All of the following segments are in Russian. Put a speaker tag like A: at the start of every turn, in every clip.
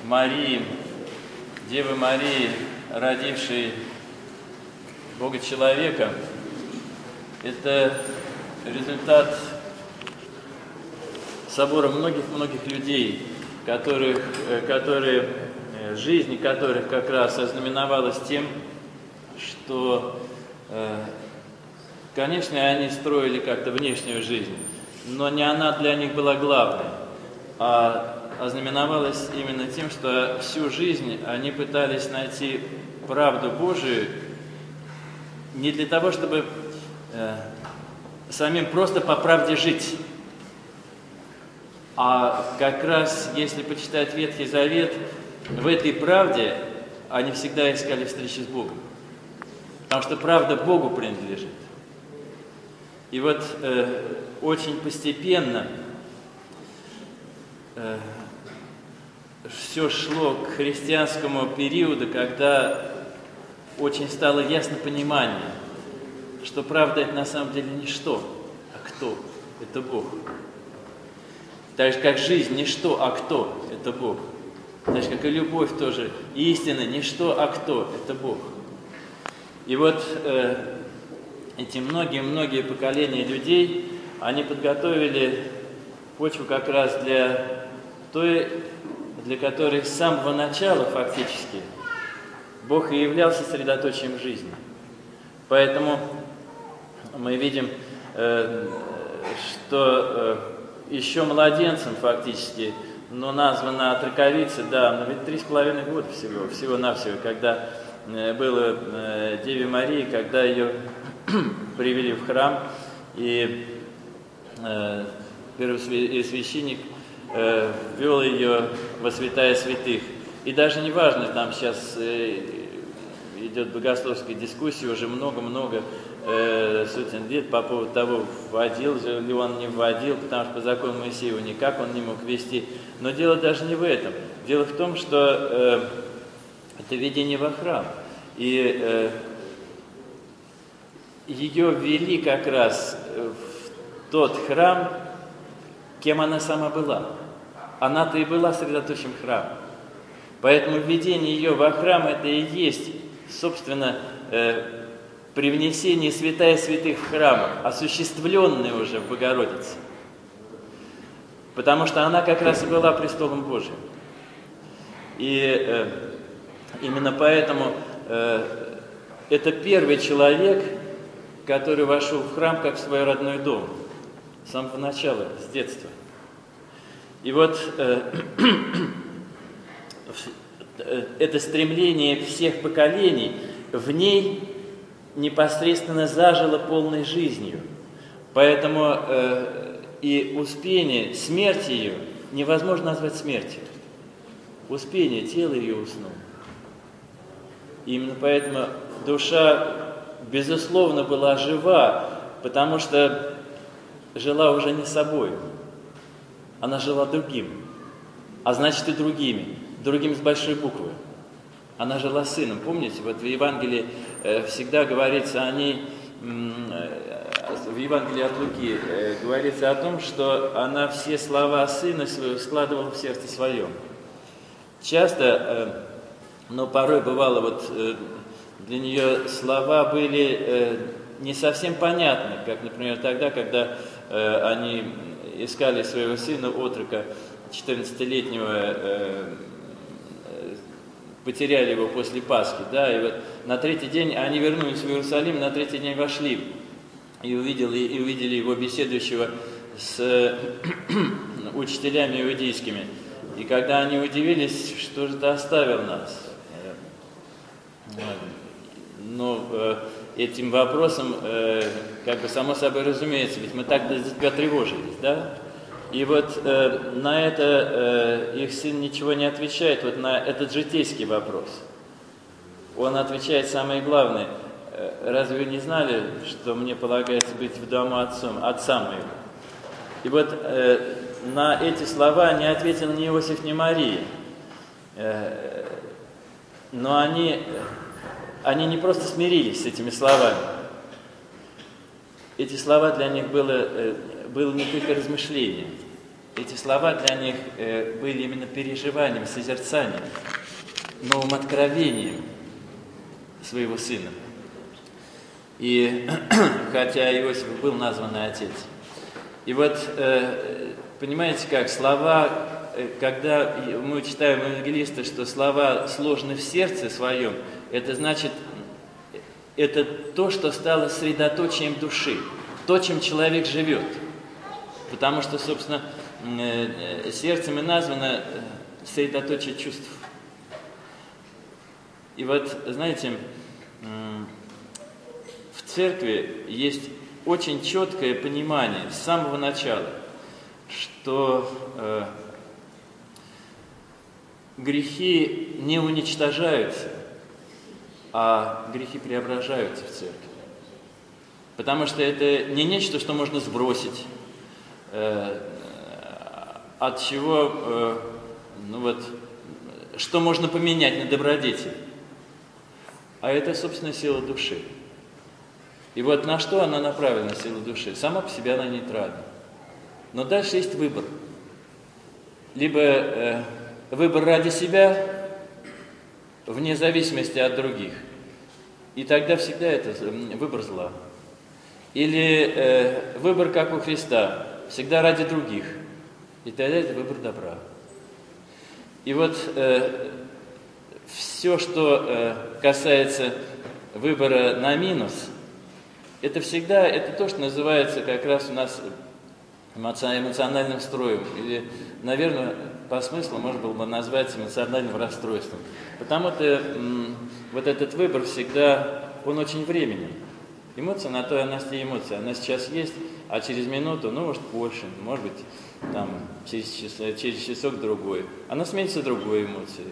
A: Марии, Девы Марии, родившей Бога-человека, это результат собора многих-многих людей, жизнь которых как раз ознаменовалась тем, что, конечно, они строили как-то внешнюю жизнь, но не она для них была главной, а ознаменовалась именно тем, что всю жизнь они пытались найти правду Божию не для того, чтобы самим просто по правде жить, а как раз, если почитать Ветхий Завет, в этой правде они всегда искали встречи с Богом, потому что правда Богу принадлежит. И вот очень постепенно все шло к христианскому периоду, когда очень стало ясно понимание, что правда это на самом деле не что, а кто? Это Бог. Так же, как жизнь не что, а кто? Это Бог. Так же, как и любовь тоже. Истина не что, а кто? Это Бог. И вот эти многие поколения людей, они подготовили почву как раз для которой с самого начала фактически Бог и являлся средоточием жизни. Поэтому мы видим, что еще младенцем фактически, но названа отроковица, да, но ведь 3,5 года всего-навсего, когда было Деве Марии, когда ее привели в храм, и первосвященник ввел ее во святая святых. И даже не важно, там сейчас идет богословская дискуссия уже много-много сотен лет по поводу того, вводил ли он, не вводил, потому что по закону Моисеева никак он не мог ввести. Но дело даже не в этом. Дело в том, что это введение во храм. И ее ввели как раз в тот храм, кем она сама была. Она-то и была средоточием храма. Поэтому введение ее во храм – это и есть, собственно, привнесение святая святых в храм, осуществленное уже в Богородице. Потому что она как раз и была престолом Божиим. И именно поэтому это первый человек, который вошел в храм как в свой родной дом. С самого начала, с детства. И вот это стремление всех поколений в ней непосредственно зажило полной жизнью. Поэтому и успение, смерть ее невозможно назвать смертью. Успение, тело ее уснуло. И именно поэтому душа, безусловно, была жива, потому что жила уже не собой. Она жила другим, а значит и другим с большой буквы. Она жила сыном. Помните, вот в Евангелии всегда говорится о ней, в Евангелии от Луки говорится о том, что она все слова сына своего складывала в сердце своем. Часто, но порой бывало, вот для нее слова были не совсем понятны, как, например, тогда, когда они искали своего сына, отрока, 14-летнего, потеряли его после Пасхи, да, и вот на третий день они вернулись в Иерусалим, на третий день вошли и увидели его беседующего с учителями иудейскими. И когда они удивились, что же ты оставил нас? Но этим вопросом, как бы само собой разумеется, ведь мы так для тебя тревожились, да? И вот на это их сын ничего не отвечает, вот на этот житейский вопрос. Он отвечает самое главное: разве вы не знали, что мне полагается быть в дому отца моего? И вот на эти слова не ответил ни Иосиф, ни Мария. Но они не просто смирились с этими словами. Эти слова для них было не только размышление. эти слова для них были именно переживанием, созерцанием, новым откровением своего сына. И хотя Иосиф был названный отец. И вот, понимаете как, слова, когда мы читаем у евангелиста, что слова сложены в сердце своем, это значит, это то, что стало средоточием души, то, чем человек живет. Потому что, собственно, сердцем и названо средоточие чувств. И вот, знаете, в церкви есть очень четкое понимание с самого начала, что грехи не уничтожаются, а грехи преображаются в церкви. Потому что это не нечто, что можно сбросить, от чего, что можно поменять на добродетель. А это, собственно, сила души. И вот на что она направлена, сила души? Сама по себе она нейтральна. Но дальше есть выбор. Либо выбор ради себя, вне зависимости от других. И тогда всегда это выбор зла. Или выбор, как у Христа, всегда ради других. И тогда это выбор добра. И вот все, что касается выбора на минус, это всегда, это то, что называется как раз у нас эмоциональным строем. Или, наверное, по смыслу можно было бы назвать эмоциональным расстройством. Потому что вот этот выбор всегда, он очень временный. Эмоция на то, она и эмоция. Она сейчас есть, а через минуту, может больше, может быть, там, через часок-другой. Она сменится другой эмоцией.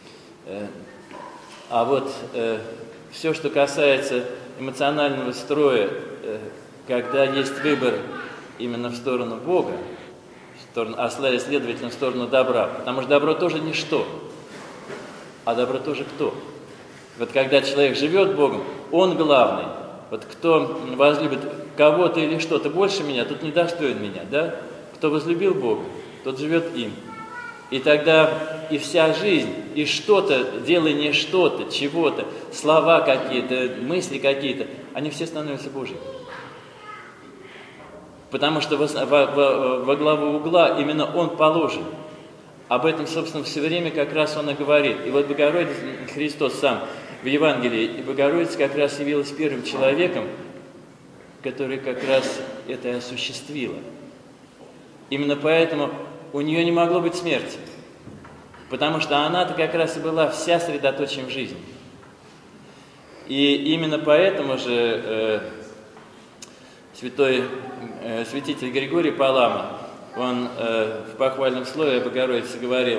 A: А вот все, что касается эмоционального строя, когда есть выбор именно в сторону Бога, следовательно, в сторону добра, потому что добро тоже ничто, а добро тоже кто? Вот когда человек живет Богом, он главный. Вот кто возлюбит кого-то или что-то больше меня, тот недостоин меня, да? Кто возлюбил Бога, тот живет им. И тогда и вся жизнь, и что-то, делание что-то, чего-то, слова какие-то, мысли какие-то, они все становятся Божьими. Потому что во главу угла именно Он положен. Об этом, собственно, все время как раз Он и говорит. И вот Богородица, Христос сам в Евангелии, и Богородица как раз явилась первым человеком, который как раз это и осуществила. Именно поэтому у нее не могло быть смерти, потому что она-то как раз и была вся средоточием жизни. И именно поэтому же святитель Григорий Палама, он в похвальном слове о Богородице говорил,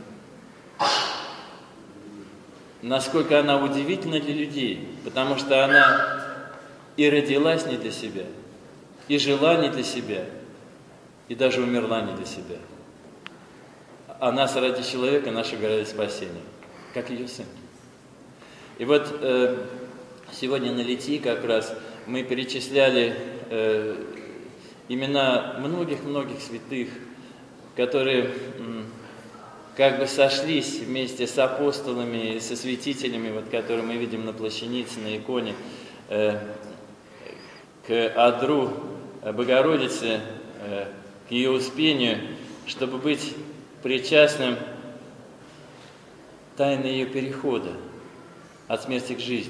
A: насколько она удивительна для людей, потому что она и родилась не для себя, и жила не для себя, и даже умерла не для себя. А нас ради человека, нашего ради спасения, как ее сын. И вот сегодня на Литии как раз мы перечисляли имена многих-многих святых, которые как бы сошлись вместе с апостолами, со святителями, вот, которые мы видим на плащанице, на иконе, к одру Богородицы, к ее успению, чтобы быть причастным тайны ее перехода от смерти к жизни.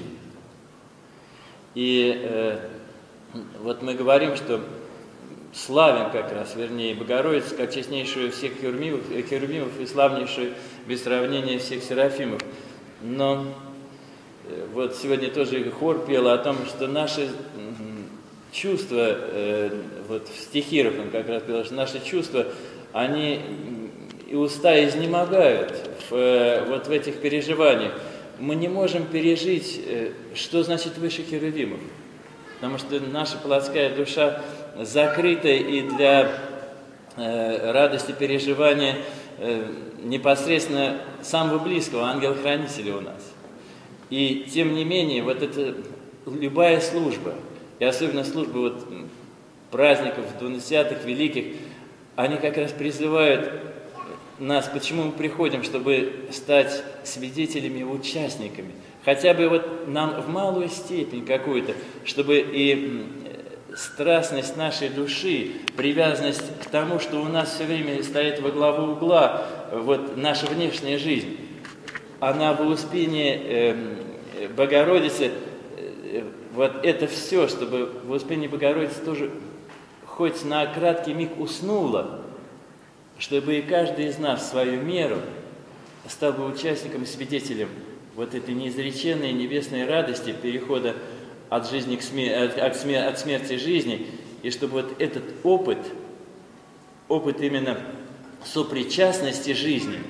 A: И вот мы говорим, что славим как раз, вернее, Богородицу, как честнейшую всех херувимов и славнейшую без сравнения всех серафимов. Но вот сегодня тоже хор пел о том, что наши чувства, вот в стихирах он как раз пел, что наши чувства, они и уста изнемогают вот в этих переживаниях. Мы не можем пережить, что значит выше херувимов, потому что наша плотская душа закрыта и для радости переживания непосредственно самого близкого ангела-хранителя у нас. И тем не менее, вот это любая служба, и особенно служба вот праздников 20-х великих, они как раз призывают нас, почему мы приходим, чтобы стать свидетелями и участниками. Хотя бы вот нам в малую степень какую-то, чтобы и страстность нашей души, привязанность к тому, что у нас все время стоит во главу угла, вот наша внешняя жизнь, она в Успении Богородицы, вот это все, чтобы в Успении Богородицы тоже хоть на краткий миг уснула, чтобы и каждый из нас в свою меру стал бы участником и свидетелем вот этой неизреченной небесной радости перехода от жизни к от смерти к жизни, и чтобы вот этот опыт именно сопричастности жизни,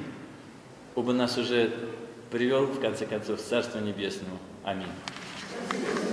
A: нас уже привел, в конце концов, к Царству Небесному. Аминь.